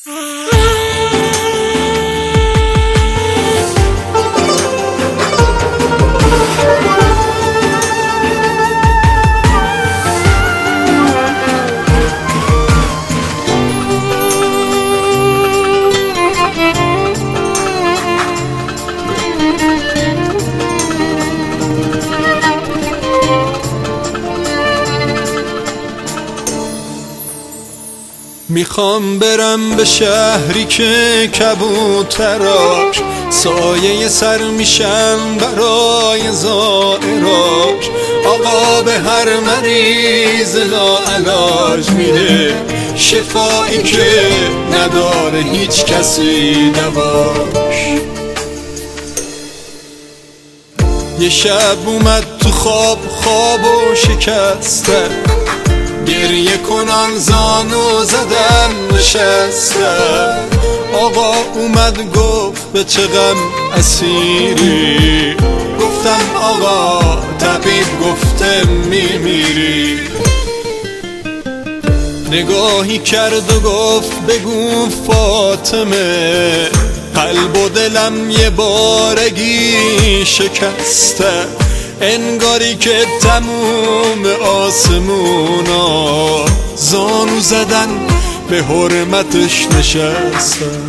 میخوام برم به شهری که کبوتراش سایه سر میشن برای زائراش. آقا به هر مریض لاعلاج میده شفایی که نداره هیچ کسی دواش. یه شب اومد تو خواب و شکسته، گریه کنان زانو زدن نشستم. آقا اومد گفت به چه غم اسیری، گفتم آقا طبیب گفته میمیری. نگاهی کرد و گفت بگو فاطمه، قلب و دلم یه بارگی شکسته. انگاری که تموم آسمونا زانو زدن به حرمتش نشستن.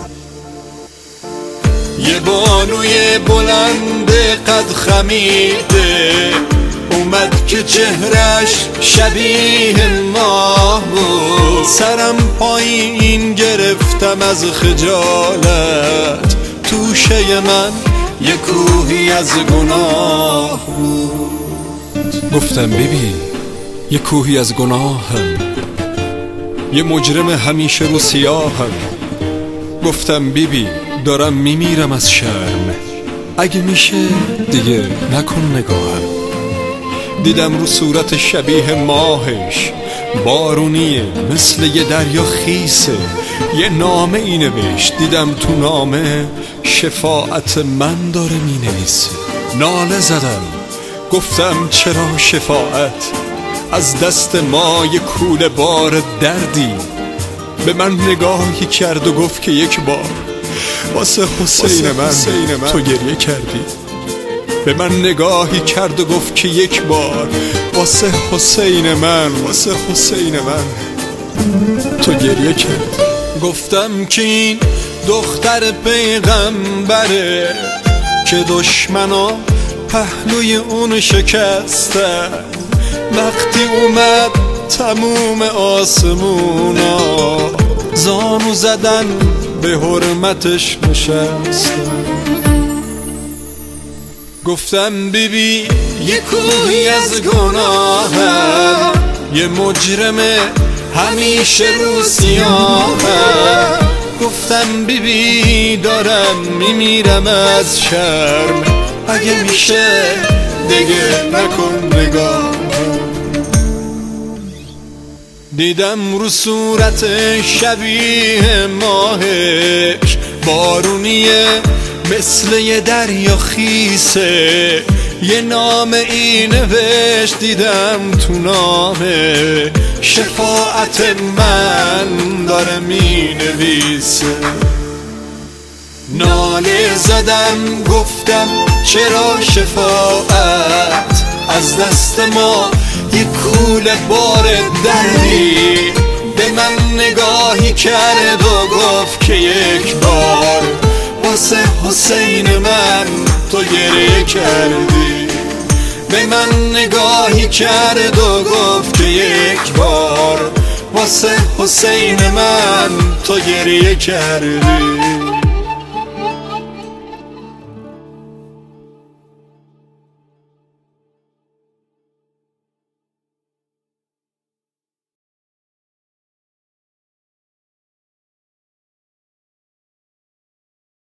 یه بانوی بلند قد خمیده اومد که چهرش شبیه ماه بود. سرم پایین گرفتم از خجالت، توشه من یه کوهی از گناه بود. گفتم ببین یه کوهی از گناهم، یه مجرم همیشه رو سیاهم. گفتم بیبی دارم میمیرم از شرم، اگه میشه دیگه نکن نگاهم. دیدم رو صورت شبیه ماهش بارونیه مثل یه دریا خیسه. یه نامه ای نوشت، دیدم تو نامه شفاعت من داره می نویسه. ناله زدم گفتم چرا شفاعت از دست ما یه کوله بار دردی. به من نگاهی کرد و گفت که یک بار واسه حسین من تو گریه کردی. به من نگاهی کرد و گفت که یک بار واسه حسین من تو گریه کردی. گفتم که این دختر پیغمبره که دشمنا پهلوی اون شکستن. وقتی اومد تموم آسمونا زانو زدن به حرمتش نشستن. گفتم بیبی یه کوهی از گناهم، یه مجرم همیشه رو سیاهم. گفتم بیبی دارم میمیرم از شرم، اگه میشه دیگه نکن نگاهم. دیدم رو صورت شبیه ماهش بارونیه مثل یه دریا خیسه. یه نامه ای نوشت، دیدم تو نامه شفاعت من داره می نویسه. ناله زدم گفتم چرا شفاعت از دست ما یه کوله بار دردی. به من نگاهی کرد و گفت که یک بار واسه حسین من تو گریه کردی. به من نگاهی کرد و گفت که یک بار واسه حسین من تو گریه کردی.